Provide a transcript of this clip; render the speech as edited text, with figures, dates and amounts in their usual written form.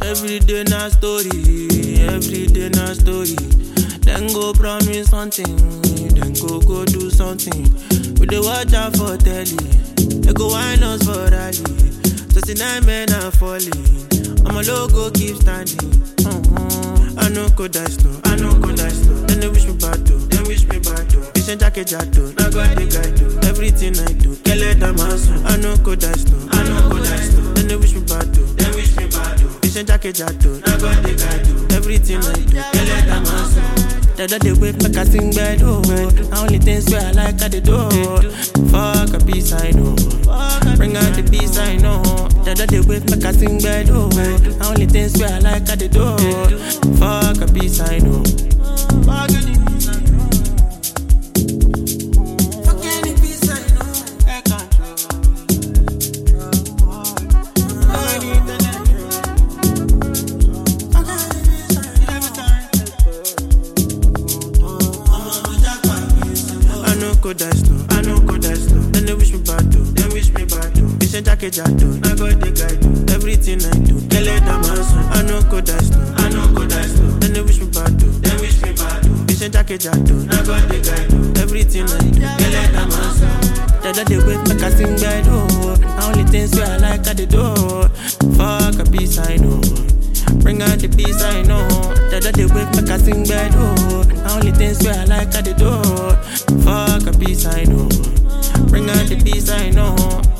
Every day na story, every day na story. Then go promise something, then go do something. We dey watch out for telly, they go whine us for rally. 29 men are falling, I'm a logo keep standing. I no go die slow, I no go die slow. Then they wish me bad too, then wish me bad too. They send jacket jato, now God the guy do. Everything I do, kill it I'm hustle. I no go die slow, I no go die slow. Then they wish me bad too, then wish me bad too. They send jacket jato, now God the guy do. Everything I do, kill it I'm hustle. That they wake make I sing bed, oh. I only things where I like how they do. Fuck a peace I know. Bring out the peace I know. That they wake make I sing bed, oh. I only things where I like how they do. Fuck a peace I know. Fuck any peace I know. Fuck any peace I know. I control. Go die slow, I no go die slow. Then they wish me bad too, then wish me bad too. They send jacket jato, I got the guy do. Everything I do, tell it I'm hustle. I no go die slow, I no go die slow. Then they wish me bad too, then wish me bad too. They send jacket jato, I got the guy do. Everything I do, tell it I'm hustle. That they wait make I sing bed, oh. I only things where I like how they do. Fuck a peace I know. Bring out the peace I know. That they wake make I sing bed, oh. I only things where I like how they do. Fuck a peace I know. Bring out the peace I know.